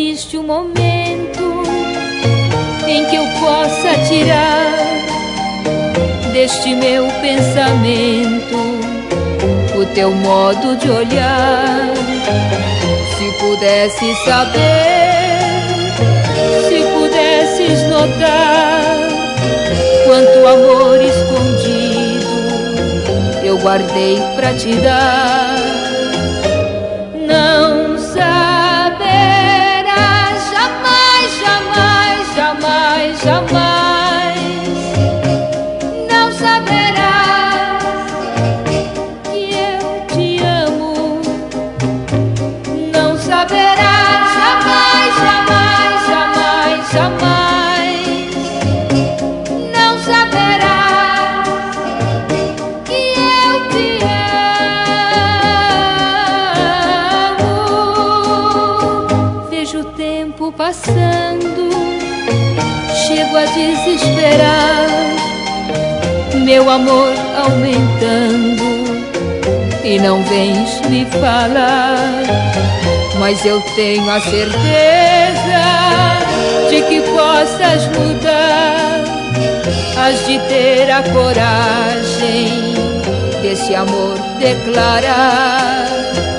existe um momento em que eu possa tirar deste meu pensamento o teu modo de olhar. Se pudesse saber, se pudesses notar quanto amor escondido eu guardei pra te dar. Não saberás jamais, jamais, jamais, jamais. Não saberás que eu te amo. Não saberás jamais, jamais, jamais, jamais. Não saberás que eu te amo. Vejo o tempo passando, chego a desesperar, meu amor aumentando, e não vens me falar. Mas eu tenho a certeza de que possas mudar, has de ter a coragem desse amor declarar.